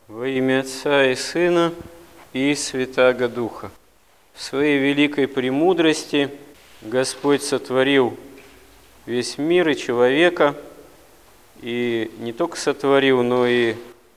Во имя Отца и Сына и Святаго Духа. В своей великой премудрости Господь сотворил весь мир и человека, и не только сотворил, но и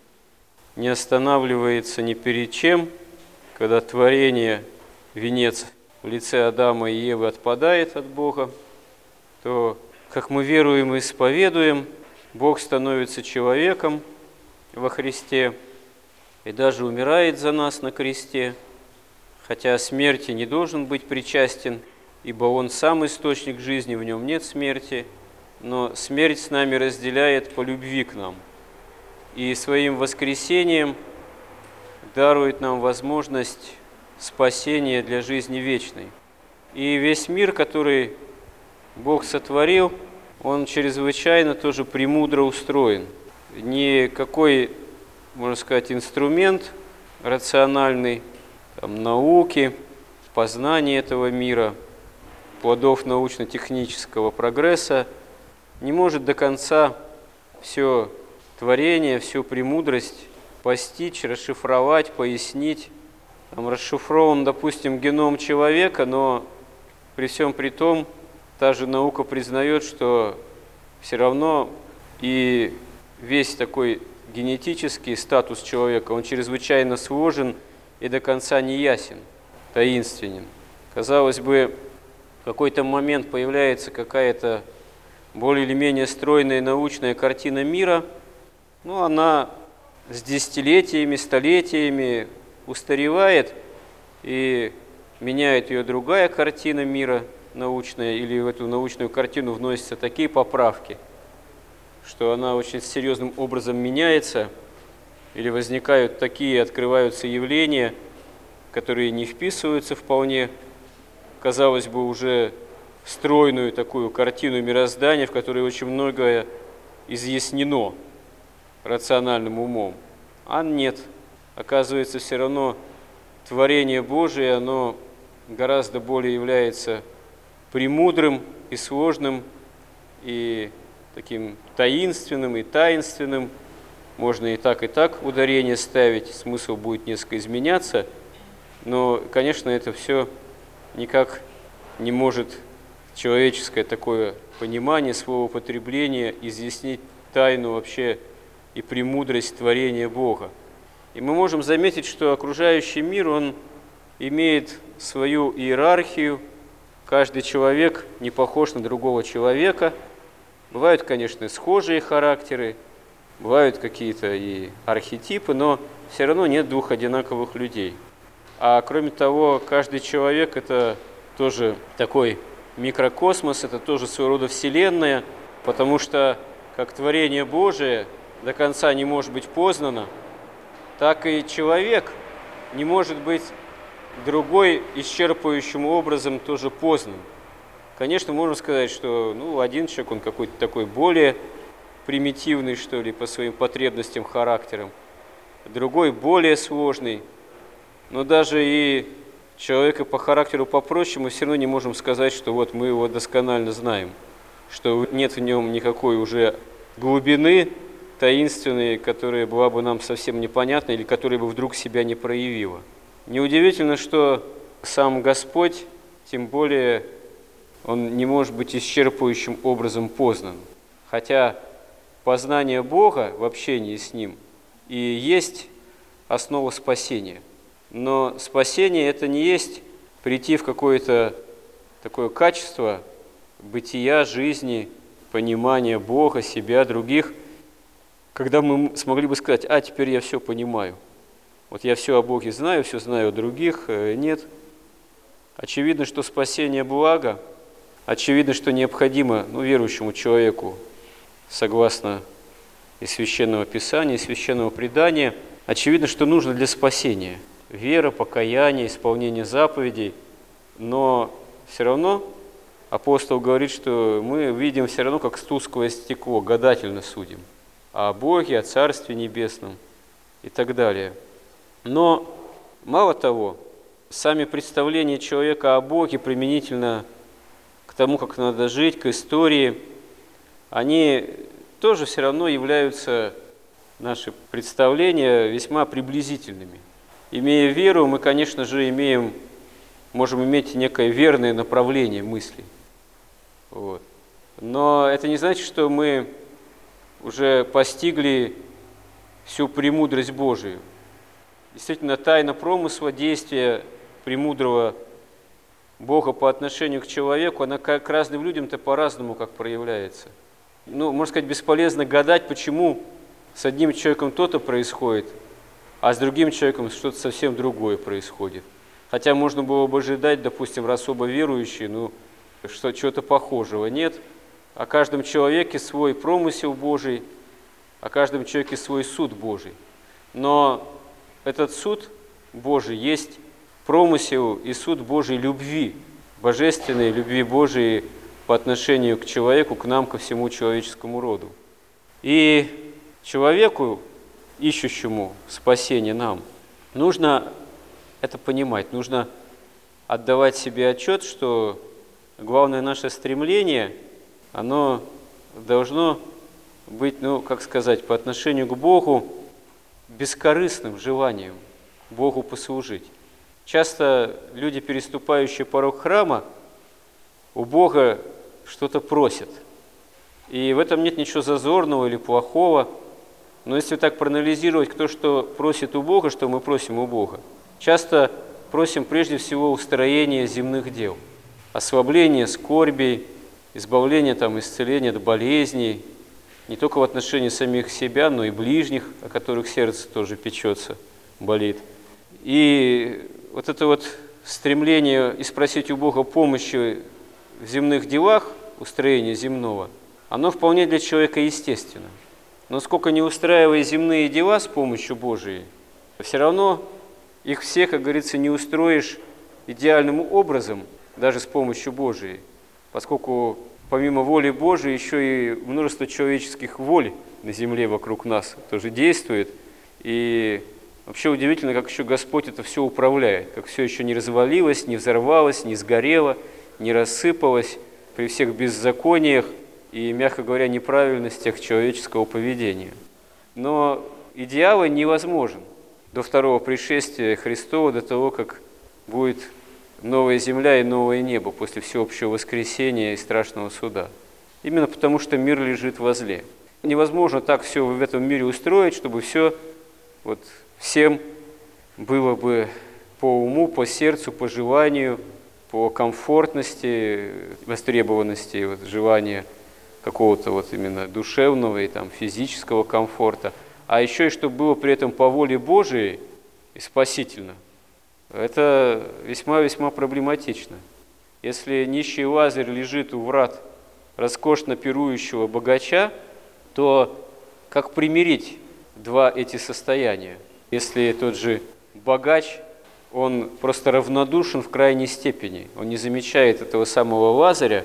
не останавливается ни перед чем, когда творение, венец в лице Адама и Евы отпадает от Бога, то, как мы веруем и исповедуем, Бог становится человеком во Христе и даже умирает за нас на кресте, хотя смерти не должен быть причастен, ибо Он сам источник жизни, в Нем нет смерти, но смерть с нами разделяет по любви к нам. И своим воскресением дарует нам возможность спасения для жизни вечной. И весь мир, который Бог сотворил, он чрезвычайно тоже премудро устроен. Никакой, можно сказать, инструмент рациональный, науки, познания этого мира, плодов научно-технического прогресса не может до конца все творение, всю премудрость постичь, расшифровать, пояснить. Там расшифрован, допустим, геном человека, но при всем при том, та же наука признает, что все равно и весь такой генетический статус человека, он чрезвычайно сложен и до конца не ясен, таинственен. Казалось бы, в какой-то момент появляется какая-то более или менее стройная научная картина мира, но она с десятилетиями, столетиями устаревает, и меняет ее другая картина мира научная, или в эту научную картину вносятся такие поправки, что она очень серьезным образом меняется, или возникают такие, открываются явления, которые не вписываются вполне, казалось бы, уже в стройную такую картину мироздания, в которой очень многое изъяснено рациональным умом. А нет, оказывается, все равно творение Божие, оно гораздо более является премудрым и сложным, и таким таинственным и таинственным. Можно и так ударение ставить, смысл будет несколько изменяться, но, конечно, это все никак не может человеческое такое понимание, словоупотребление изъяснить тайну вообще и премудрость творения Бога. И мы можем заметить, что окружающий мир, он имеет свою иерархию. Каждый человек не похож на другого человека. Бывают, конечно, схожие характеры, бывают какие-то и архетипы, но все равно нет двух одинаковых людей. А кроме того, каждый человек – это тоже такой микрокосмос, это тоже своего рода вселенная, потому что как творение Божие до конца не может быть познано, так и человек не может быть другой исчерпывающим образом тоже познан. Конечно, можно сказать, что один человек, он какой-то такой более примитивный, что ли, по своим потребностям, характерам, другой более сложный, но даже и человека по характеру попроще мы все равно не можем сказать, что вот мы его досконально знаем, что нет в нем никакой уже глубины таинственной, которая была бы нам совсем непонятна или которая бы вдруг себя не проявила. Неудивительно, что сам Господь, тем более, Он не может быть исчерпывающим образом познан. Хотя познание Бога в общении с Ним и есть основа спасения. Но спасение – это не есть прийти в какое-то такое качество бытия, жизни, понимания Бога, себя, других, когда мы смогли бы сказать: а теперь я все понимаю. Вот я все о Боге знаю, все знаю о других. Нет. Очевидно, что спасение благо, очевидно, что необходимо верующему человеку, согласно и Священного Писания, и Священного Предания, очевидно, что нужно для спасения вера, покаяние, исполнение заповедей, но все равно апостол говорит, что мы видим все равно как тусклое стекло, гадательно судим о Боге, о Царстве Небесном и так далее. Но мало того, сами представления человека о Боге применительно к тому, как надо жить, к истории, они тоже все равно являются наши представления весьма приблизительными. Имея веру, мы, конечно же, можем иметь некое верное направление мыслей. Вот. Но это не значит, что мы уже постигли всю премудрость Божию. Действительно, тайна промысла, действия премудрого Бога по отношению к человеку, она к разным людям-то по-разному как проявляется. Можно сказать, бесполезно гадать, почему с одним человеком то-то происходит, а с другим человеком что-то совсем другое происходит. Хотя можно было бы ожидать, допустим, особо верующий, что чего-то похожего. Нет. О каждом человеке свой промысел Божий, о каждом человеке свой суд Божий. Но этот суд Божий есть промысел и суд Божий любви, божественной любви Божией по отношению к человеку, к нам, ко всему человеческому роду. И человеку, ищущему спасение нам, нужно это понимать, нужно отдавать себе отчет, что главное наше стремление, оно должно быть, по отношению к Богу бескорыстным желанием Богу послужить. Часто люди, переступающие порог храма, у Бога что-то просят. И в этом нет ничего зазорного или плохого. Но если так проанализировать, кто что просит у Бога, что мы просим у Бога, часто просим прежде всего устроения земных дел, ослабления скорбей, избавления, исцеления от болезней, не только в отношении самих себя, но и ближних, о которых сердце тоже печется, болит. И вот это стремление и спросить у Бога помощи в земных делах, устроения земного, оно вполне для человека естественно. Но сколько не устраивая земные дела с помощью Божией, все равно их все, как говорится, не устроишь идеальным образом, даже с помощью Божией, поскольку помимо воли Божией еще и множество человеческих воль на земле вокруг нас тоже действует. И вообще удивительно, как еще Господь это все управляет, как все еще не развалилось, не взорвалось, не сгорело, не рассыпалось при всех беззакониях и, мягко говоря, неправильностях человеческого поведения. Но идеал невозможен до второго пришествия Христова, до того, как будет новая земля и новое небо после всеобщего воскресения и страшного суда. Именно потому, что мир лежит во зле. Невозможно так все в этом мире устроить, чтобы все всем было бы по уму, по сердцу, по желанию, по комфортности, востребованности, желания какого-то именно душевного и физического комфорта, а еще и чтобы было при этом по воле Божией и спасительно. Это весьма-весьма проблематично. Если нищий Лазарь лежит у врат роскошно пирующего богача, то как примирить два эти состояния? Если тот же богач, он просто равнодушен в крайней степени, он не замечает этого самого Лазаря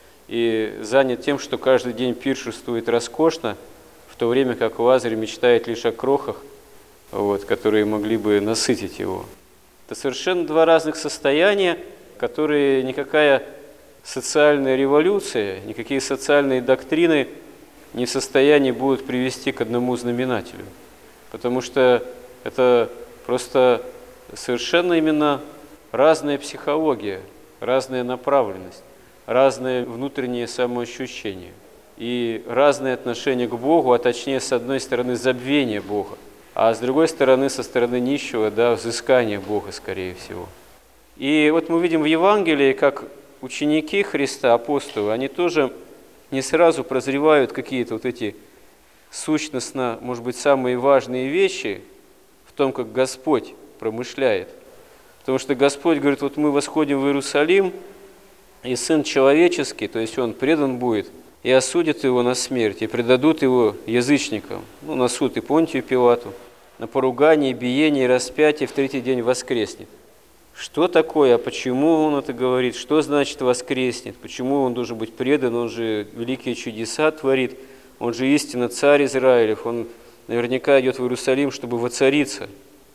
и занят тем, что каждый день пиршествует роскошно, в то время как Лазарь мечтает лишь о крохах, которые могли бы насытить его. Это совершенно два разных состояния, которые никакая социальная революция, никакие социальные доктрины не в состоянии будут привести к одному знаменателю. Потому что это просто совершенно именно разная психология, разная направленность, разное внутреннее самоощущение и разное отношение к Богу, а точнее, с одной стороны, забвение Бога, а с другой стороны, со стороны нищего, взыскание Бога, скорее всего. И мы видим в Евангелии, как ученики Христа, апостолы, они тоже не сразу прозревают какие-то эти сущностно, может быть, самые важные вещи в том, как Господь промышляет. Потому что Господь говорит, мы восходим в Иерусалим, и Сын Человеческий, то есть Он предан будет, и осудят Его на смерть, и предадут Его язычникам, на суд и Понтию Пилату, на поругание, биение и распятие, в третий день воскреснет. Что такое, а почему Он это говорит, что значит воскреснет, почему Он должен быть предан, Он же великие чудеса творит, Он же истинно царь Израилев, Он наверняка идет в Иерусалим, чтобы воцариться.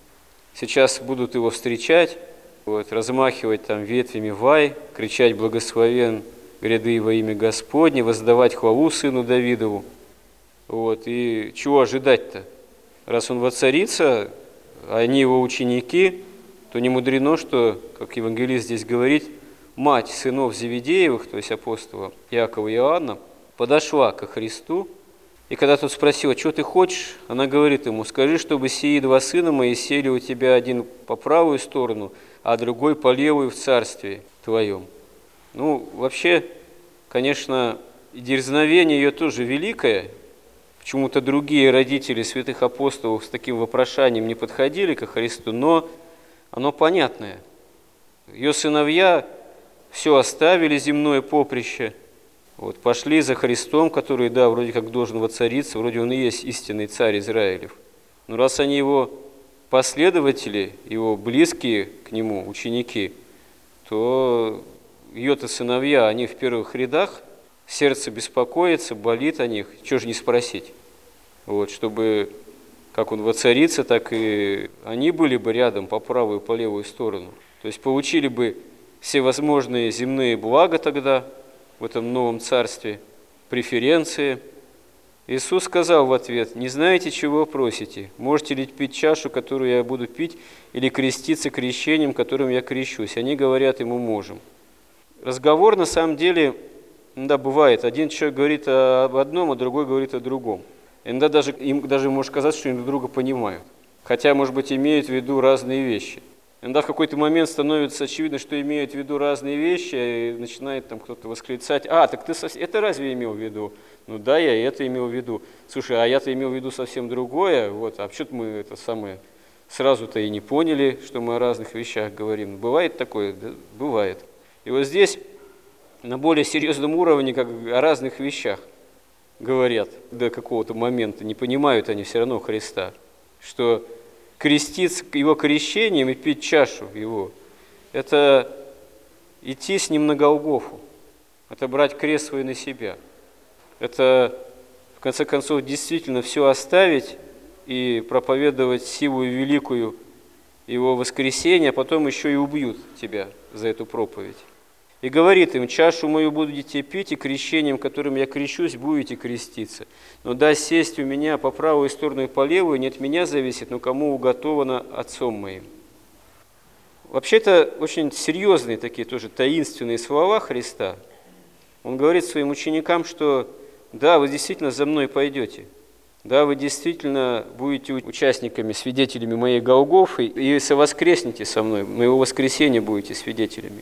Сейчас будут Его встречать, размахивать ветвями вай, кричать «Благословен гряды во имя Господне», воздавать хвалу сыну Давидову. И чего ожидать-то? Раз он воцарится, а они его ученики, то не мудрено, что, как евангелист здесь говорит, мать сынов Зеведеевых, то есть апостола Иакова и Иоанна, подошла ко Христу, и когда тот спросил: «Что ты хочешь?», она говорит ему: «Скажи, чтобы сии два сына мои сели у тебя, один по правую сторону, а другой по левую в царстве твоем». Ну, вообще, конечно, и дерзновение ее тоже великое. Почему-то другие родители святых апостолов с таким вопрошанием не подходили ко Христу, но оно понятное. Ее сыновья все оставили, земное поприще, пошли за Христом, который, да, вроде как должен воцариться, вроде он и есть истинный царь Израилев. Но раз они его последователи, его близкие к нему ученики, то ее-то сыновья, они в первых рядах, сердце беспокоится, болит о них, чего же не спросить? Чтобы как он воцарится, так и они были бы рядом по правую и по левую сторону. То есть получили бы все возможные земные блага тогда в этом новом царстве, преференции. Иисус сказал в ответ: «Не знаете, чего просите? Можете ли пить чашу, которую я буду пить, или креститься крещением, которым я крещусь?» Они говорят ему: «Можем». Разговор на самом деле, да, бывает. Один человек говорит об одном, а другой говорит о другом. Иногда им даже может казаться, что они друг друга понимают. Хотя, может быть, имеют в виду разные вещи. Иногда в какой-то момент становится очевидно, что имеют в виду разные вещи, и начинает там кто-то восклицать: «Так ты это разве имел в виду?» «Ну да, я это имел в виду». «Слушай, а я-то имел в виду совсем другое, а почему-то мы это самое сразу-то и не поняли, что мы о разных вещах говорим». Бывает такое? Да, бывает. И вот здесь на более серьезном уровне, как о разных вещах говорят до какого-то момента, не понимают они все равно Христа, что креститься его крещением и пить чашу его – это идти с ним на Голгофу, это брать крест свой на себя, это, в конце концов, действительно все оставить и проповедовать силу великую его воскресения, а потом еще и убьют тебя за эту проповедь. И говорит им: «Чашу мою будете пить, и крещением, которым я крещусь, будете креститься. Но да сесть у меня по правую сторону и по левую не от меня зависит, но кому уготовано Отцом моим». Вообще, это очень серьезные такие тоже таинственные слова Христа. Он говорит своим ученикам, что да, вы действительно за мной пойдете, да, вы действительно будете участниками, свидетелями моей Голгофы, и совоскреснете со мной, моего воскресения будете свидетелями.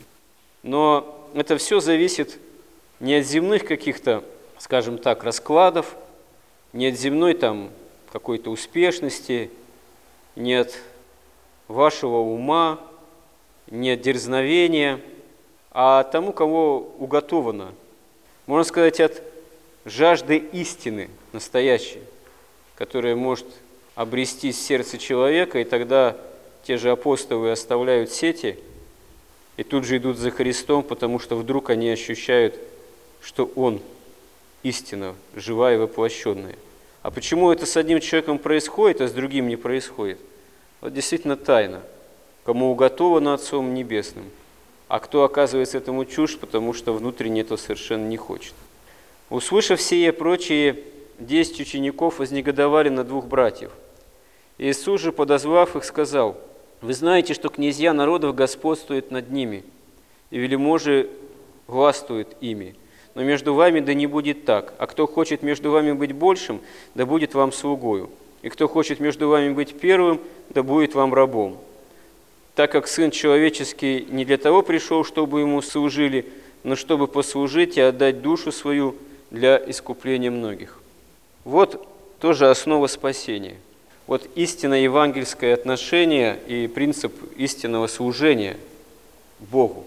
Но это все зависит не от земных каких-то, скажем так, раскладов, не от земной там какой-то успешности, не от вашего ума, не от дерзновения, а тому, кого уготовано. Можно сказать, от жажды истины настоящей, которая может обрести сердце человека, и тогда те же апостолы оставляют сети и тут же идут за Христом, потому что вдруг они ощущают, что Он истина, живая и воплощенная. А почему это с одним человеком происходит, а с другим не происходит? Вот действительно тайна. Кому уготовано Отцом Небесным, а кто оказывается этому чужд, потому что внутренне этого совершенно не хочет. Услышав сие, прочие 10 учеников вознегодовали на двух братьев. Иисус же, подозвав их, сказал: «Вы знаете, что князья народов господствуют над ними, и велиможи властвуют ими. Но между вами да не будет так. А кто хочет между вами быть большим, да будет вам слугою. И кто хочет между вами быть первым, да будет вам рабом. Так как Сын Человеческий не для того пришел, чтобы Ему служили, но чтобы послужить и отдать душу свою для искупления многих». Вот тоже основа спасения. Вот истинное евангельское отношение и принцип истинного служения Богу.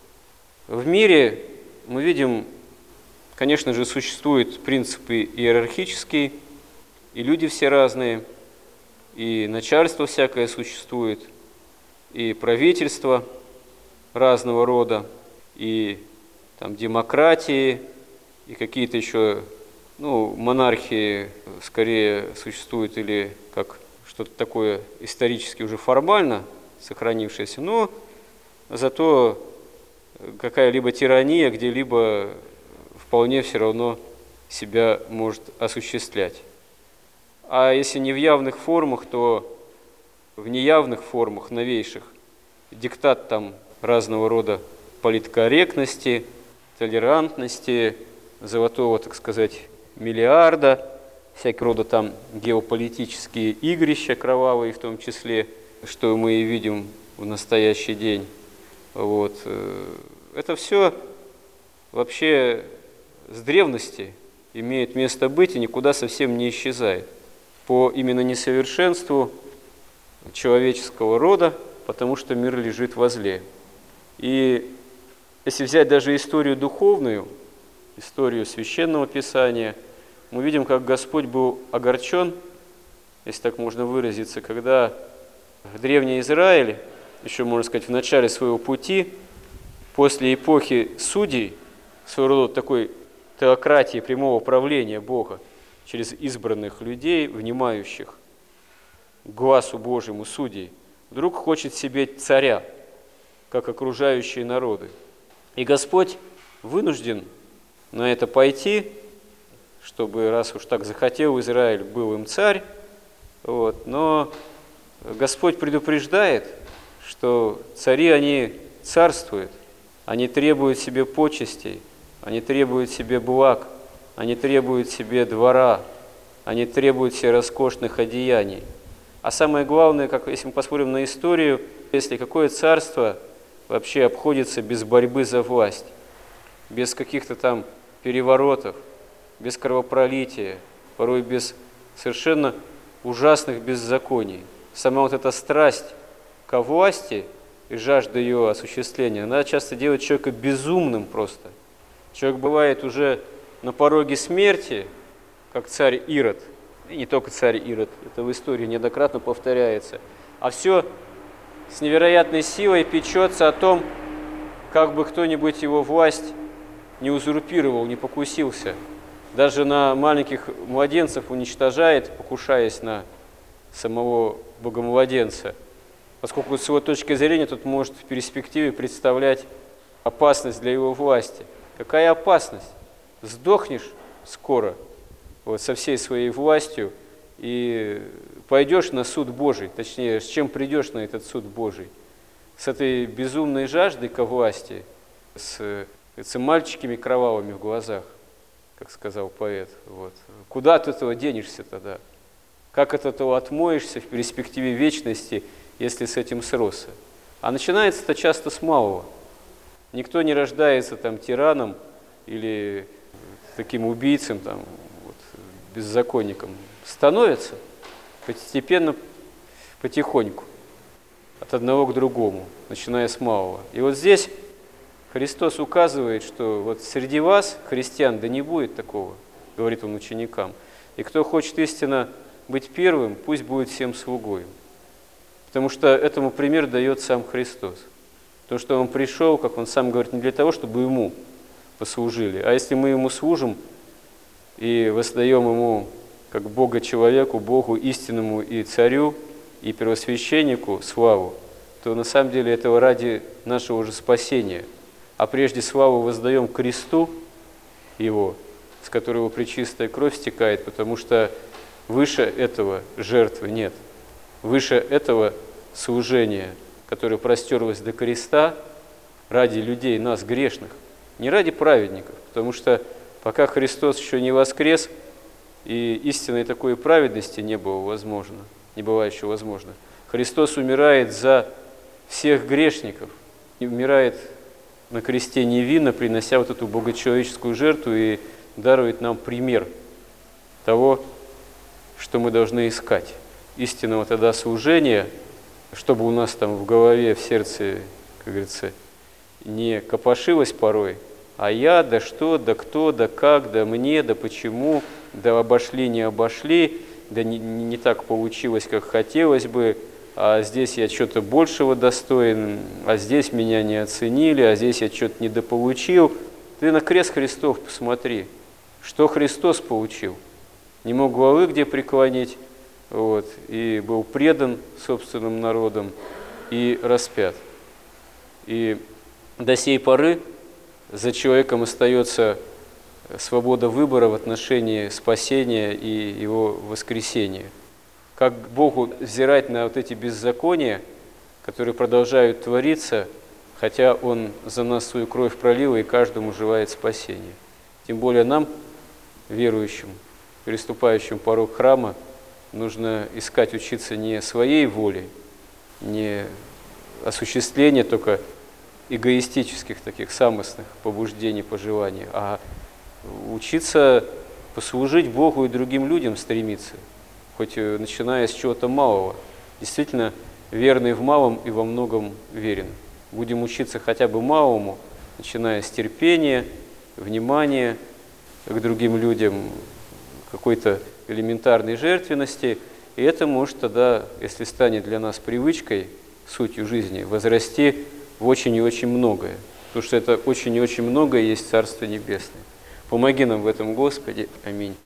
В мире мы видим, конечно же, существуют принципы иерархические, и люди все разные, и начальство всякое существует, и правительство разного рода, и там демократии, и какие-то еще, монархии скорее существуют или как что-то такое исторически уже формально сохранившееся, но зато какая-либо тирания где-либо вполне все равно себя может осуществлять. а если не в явных формах, то в неявных формах, новейших. Диктат там разного рода политкорректности, толерантности, золотого, так сказать, миллиарда, всякого рода там геополитические игрища кровавые в том числе, что мы и видим в настоящий день. Вот. Это все вообще с древности имеет место быть и никуда совсем не исчезает. По именно несовершенству человеческого рода, потому что мир лежит возле. И если взять даже историю духовную, историю Священного Писания, мы видим, как Господь был огорчен, если так можно выразиться, когда в Древний Израиль, еще можно сказать, в начале своего пути, после эпохи судей, своего рода такой теократии прямого правления Бога через избранных людей, внимающих глазу Божьему судей, вдруг хочет себе царя, как окружающие народы. И Господь вынужден на это пойти, чтобы, раз уж так захотел Израиль, был им царь. Вот. Но Господь предупреждает, что цари, они царствуют, они требуют себе почестей, они требуют себе благ, они требуют себе двора, они требуют себе роскошных одеяний. А самое главное, как если мы посмотрим на историю, если какое царство вообще обходится без борьбы за власть, без каких-то там переворотов, без кровопролития, порой без совершенно ужасных беззаконий. Сама вот эта страсть ко власти и жажда ее осуществления, она часто делает человека безумным просто. Человек бывает уже на пороге смерти, как царь Ирод, и не только царь Ирод, это в истории неоднократно повторяется, а все с невероятной силой печется о том, как бы кто-нибудь его власть не узурпировал, не покусился. Даже на маленьких младенцев уничтожает, покушаясь на самого богомладенца, поскольку с его точки зрения тут может в перспективе представлять опасность для его власти. Какая опасность? Сдохнешь скоро вот, со всей своей властью и пойдешь на суд Божий, точнее, с чем придешь на этот суд Божий? С этой безумной жаждой ко власти, с мальчиками кровавыми в глазах, как сказал поэт. Вот. Куда от этого денешься тогда? Как от этого отмоешься в перспективе вечности, если с этим сросся? А начинается это часто с малого. Никто не рождается там тираном или таким убийцем, там, вот, беззаконником. Становится постепенно, потихоньку, от одного к другому, начиная с малого. И вот здесь Христос указывает, что вот среди вас, христиан, да не будет такого, говорит Он ученикам. И кто хочет истинно быть первым, пусть будет всем слугой. Потому что этому пример дает сам Христос. То, что Он пришел, как Он сам говорит, не для того, чтобы Ему послужили, а если мы Ему служим и воздаем Ему как Бога человеку, Богу истинному и Царю, и первосвященнику славу, то на самом деле этого ради нашего же спасения. А прежде славу воздаем кресту Его, с которого пречистая кровь стекает, потому что выше этого жертвы нет. Выше этого служения, которое простерлось до креста ради людей, нас, грешных, не ради праведников, потому что пока Христос еще не воскрес, и истинной такой праведности не было возможно, не была еще возможно. Христос умирает за всех грешников, и умирает на кресте невинно, принося вот эту богочеловеческую жертву и дарует нам пример того, что мы должны искать. Истинного тогда служения, чтобы у нас там в голове, в сердце, как говорится, не копошилось порой, а я, да что, да кто, да как, да мне, да почему, да обошли, не обошли, да не так получилось, как хотелось бы, а здесь я что-то большего достоин, а здесь меня не оценили, а здесь я что-то недополучил. Ты на крест Христов посмотри, что Христос получил. Не мог главы где преклонить, вот, и был предан собственным народом и распят. И до сей поры за человеком остается свобода выбора в отношении спасения и его воскресения. Как Богу взирать на вот эти беззакония, которые продолжают твориться, хотя Он за нас свою кровь пролил и каждому желает спасения. Тем более нам, верующим, переступающим порог храма, нужно искать, учиться не своей волей, не осуществление только эгоистических, таких самостных побуждений, пожеланий, а учиться послужить Богу и другим людям стремиться, хоть начиная с чего-то малого. Действительно, верный в малом и во многом верен. Будем учиться хотя бы малому, начиная с терпения, внимания к другим людям, какой-то элементарной жертвенности. И это может тогда, если станет для нас привычкой, сутью жизни, возрасти в очень и очень многое. Потому что это очень и очень многое есть Царство Небесное. Помоги нам в этом, Господи. Аминь.